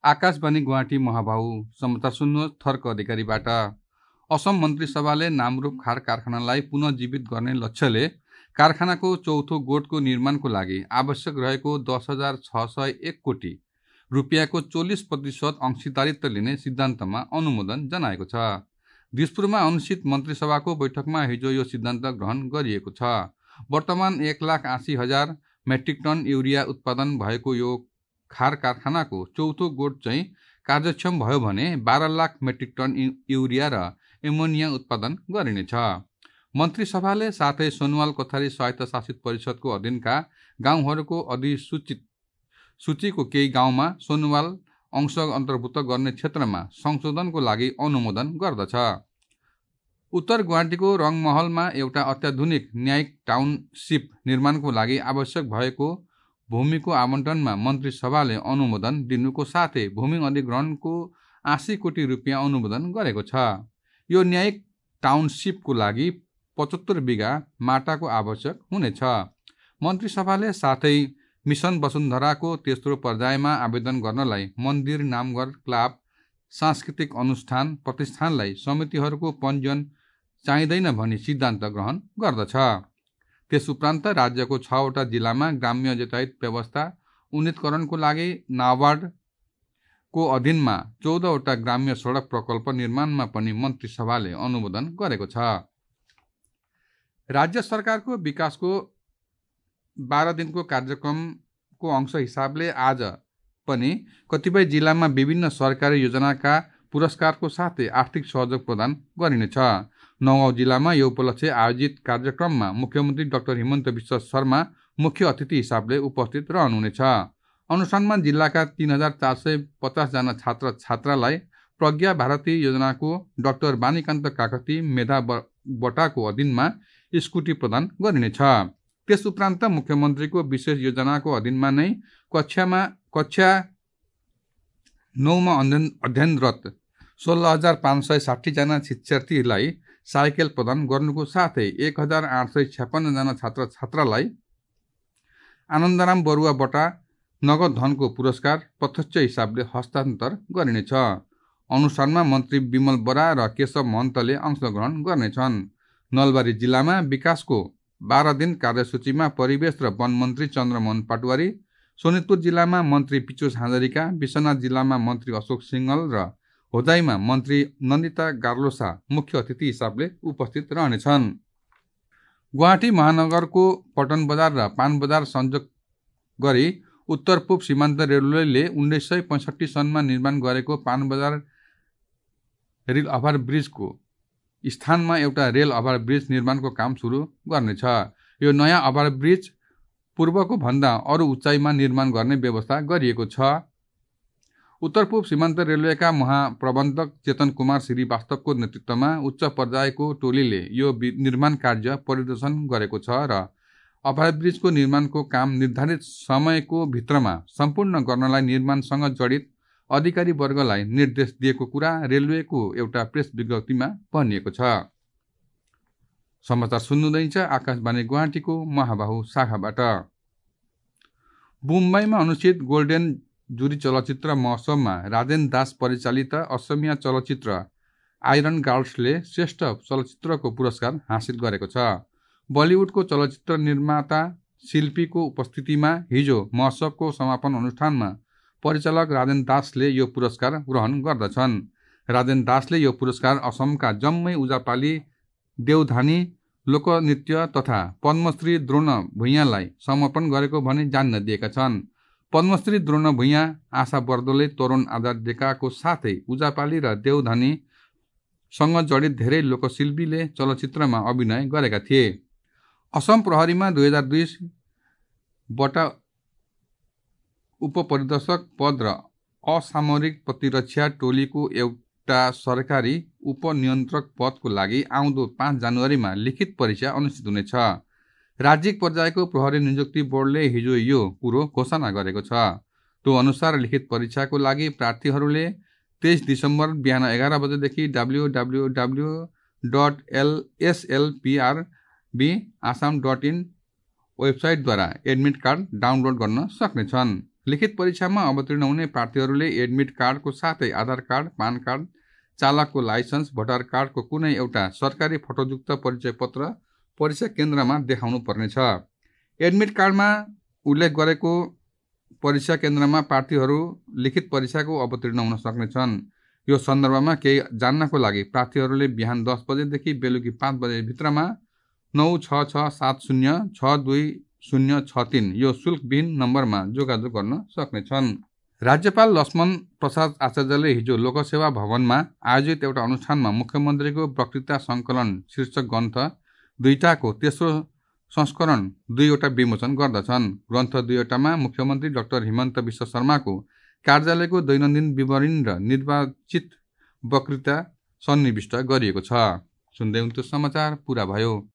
आकाशवाणी गुवाहाटी महाबाहु समाचार सुन्नुहोस् थर्क अधिकारीबाट। असम मन्त्री सभाले नामरूप खार कारखानालाई पुनः जीवित गर्ने लक्ष्यले कारखानाको चौथो गोठको निर्माणको लागि आवश्यक रहेको 10,601 कोटी रुपियाँको 40% अंशीदारित्व लिने सिद्धान्तमा अनुमोदन जनाएको छ। दिसपुरमा अनुष्ठित मन्त्रीसभाको बैठकमा हिजो यो सिद्धान्त ग्रहण गरिएको छ। वर्तमान 1,80,000 मेट्रिक टन युरिया उत्पादन भएको यो खार कारखानाको चौथो गोठ चाहिँ कार्यक्षम भयो भने 12 लाख मेट्रिक टन युरिया र एमोनिया उत्पादन गरिनेछ। मन्त्रीसभाले साथै सोनवाल कोठारी स्वायत्तशासित परिषदको अधीनका गाउँहरूको अधिसूचित सूचीको केही गाउँमा सोनवाल अंश अन्तर्भुक्त गर्ने क्षेत्रमा संशोधनको लागि अनुमोदन गर्दछ। उत्तर गुवाहाटीको रङमहलमा एउटा अत्याधुनिक न्यायिक टाउनसिप निर्माणको लागि आवश्यक भएको भूमिको आवन्टनमा मन्त्री सभाले अनुमोदन दिनुको साथै भूमि अधिग्रहणको 80 कोटी रुपियाँ अनुमोदन गरेको छ। यो न्यायिक टाउनसिपको लागि 75 बिघा माटाको आवश्यक हुनेछ। मन्त्री सभाले साथै मिसन वसुन्धराको तेस्रो पर्यायमा आवेदन गर्नलाई मन्दिर नामघर क्लब सांस्कृतिक अनुष्ठान प्रतिष्ठानलाई समितिहरूको पञ्जीयन चाहिँदैन भनी सिद्धान्त ग्रहण गर्दछ। त्यसुपरान्त राज्यको 6वटा जिल्लामा ग्राम्य यातायात व्यवस्था उन्नतीकरणको लागि नाबार्डको अधीनमा 14वटा ग्राम्य सडक प्रकल्प निर्माणमा पनि मन्त्री सभाले अनुमोदन गरेको छ। राज्य सरकारको विकासको 12 दिनको कार्यक्रमको अंश हिसाबले आज पनि कतिपय जिल्लामा विभिन्न सरकारी योजनाका पुरस्कारको साथै आर्थिक सहयोग प्रदान गरिनेछ। नौगाउँ जिल्लामा यो उपलक्ष्य आयोजित कार्यक्रममा मुख्यमन्त्री डाक्टर हिमन्त विश्व शर्मा मुख्य अतिथि हिसाबले उपस्थित रहनुहुनेछ। अनुष्ठानमा जिल्लाका 3,450 जना छात्र छात्रालाई प्रज्ञा भारती योजनाको डाक्टर बानीकान्त काकती मेधा बटाको अधीनमा स्कुटी प्रदान गरिनेछ। त्यसुपरान्त मुख्यमन्त्रीको विशेष योजनाको अधीनमा नै कक्षा 9मा अध्ययनरत 16,560 जना शिक्षार्थीलाई साइकल प्रदान गर्नुको साथै 1,856 जना छात्र छात्रालाई आनन्दराम बरुवा बटा नगद धनको पुरस्कार प्रत्यक्ष हिसाबले हस्तान्तर गरिनेछ। अनुष्ठानमा मन्त्री विमल बरा र केशव महन्तले अंशग्रहण गर्नेछन्। नलबारी जिल्लामा विकासको 12 दिन कार्यसूचीमा परिवेश र वन मन्त्री चन्द्रमोहन पाटवारी, सोनितपुर जिल्लामा मन्त्री पिचुस हाजरिका, विश्वनाथ जिल्लामा मन्त्री अशोक सिंहल र होजाईमा मन्त्री नन्दिता गार्लोसा मुख्य अतिथि हिसाबले उपस्थित रहनेछन्। गुवाहाटी महानगरको पटन बजार र पान बजार संयोग गरी उत्तर पूर्व सीमान्त रेलवेले 1965 सनमा निर्माण गरेको पान बजार रेल ओभरब्रिजको स्थानमा एउटा रेल ओभरब्रिज निर्माणको काम सुरु गर्नेछ। यो नयाँ ओभरब्रिज पूर्वको भन्दा अरू उचाइमा निर्माण गर्ने व्यवस्था गरिएको छ। उत्तर पूर्व सीमान्त रेलवेका महाप्रबन्धक चेतन कुमार श्रीवास्तवको नेतृत्वमा उच्च पर्यायको टोलीले यो निर्माण कार्य परिदर्शन गरेको छ र ओभरब्रिजको निर्माणको काम निर्धारित समयको भित्रमा सम्पूर्ण गर्नलाई निर्माणसँग जडित अधिकारी वर्गलाई निर्देश दिएको कुरा रेलवेको एउटा प्रेस विज्ञप्तिमा भनिएको छ। समाचार सुन्नुहुँदैछ आकाशवाणी गुवाहाटीको महाबाहु शाखाबाट। मुम्बईमा अनुष्ठित गोल्डन जुरी चलचित्र महोत्सवमा राजेन दास परिचालित असमिया चलचित्र आइरन गर्ल्सले श्रेष्ठ चलचित्रको पुरस्कार हासिल गरेको छ। बलिउडको चलचित्र निर्माता शिल्पीको उपस्थितिमा हिजो महोत्सवको समापन अनुष्ठानमा परिचालक राजेन दासले यो पुरस्कार ग्रहण गर्दछन्। राजेन दासले यो पुरस्कार असमका जम्मै उजापाली देवधानी लोकनृत्य तथा पद्मश्री द्रोण भुइँयालाई समर्पण गरेको भनी जान्न दिएका छन्। पद्मश्री द्रोण भुइँया आशा बर्दोले तरुण आजादेकाको साथै उजापाली र देवधानीसँग जडित धेरै लोकशिल्पीले चलचित्रमा अभिनय गरेका थिए। असम प्रहरीमा 2002 बाट उपपरिदर्शक पद र असामरिक प्रतिरक्षा टोलीको एउटा सरकारी उपनियन्त्रक पदको लागि आउँदो 5 जनवरीमा लिखित परीक्षा अनुष्ठित हुनेछ। राज्यिक पर्यायको प्रहरी नियुक्ति बोर्डले हिजो यो कुरो घोषणा गरेको छ। त्यो अनुसार लिखित परीक्षाको लागि प्रार्थीहरूले 23 दिसम्बर बिहान 11 बजेदेखि www.slprb.assam.in वेबसाइटद्वारा एडमिट कार्ड डाउनलोड गर्न सक्नेछन्। लिखित परीक्षामा अवतीर्ण हुने प्रार्थीहरूले एडमिट कार्डको साथै आधार कार्ड, पान कार्ड, चालकको लाइसेन्स, भोटर कार्डको कुनै एउटा सरकारी फोटोयुक्त परिचय पत्र परीक्षा केन्द्रमा देखाउनु पर्नेछ। एडमिट कार्डमा उल्लेख गरेको परीक्षा केन्द्रमा प्रार्थीहरू लिखित परीक्षाको अवतीर्ण हुन सक्नेछन्। यो सन्दर्भमा केही जान्नको लागि प्रार्थीहरूले बिहान 10 बजेदेखि बेलुकी 5 बजे भित्रमा 9670620063 यो शुल्कविहीन नम्बरमा जोगाजोग गर्न सक्नेछन्। राज्यपाल लक्ष्मण प्रसाद आचार्यले हिजो लोकसेवा भवनमा आयोजित एउटा অনুষ্ঠাनमा मुख्यमन्त्रीको वक्तृता सङ्कलन शीर्षक ग्रन्थ दुईटाको तेस्रो संस्करण 2वटा विमोचन गर्दछन्। ग्रन्थ 2वटामा मुख्यमन्त्री डाक्टर हिमन्त विश्व शर्माको कार्यालयको दैनन्दिन विवरण र निर्वाचित वक्तृता सन्निविष्ट गरिएको छ। सुन्दै हुनुहुन्थ्यो समाचार पुरा भयो।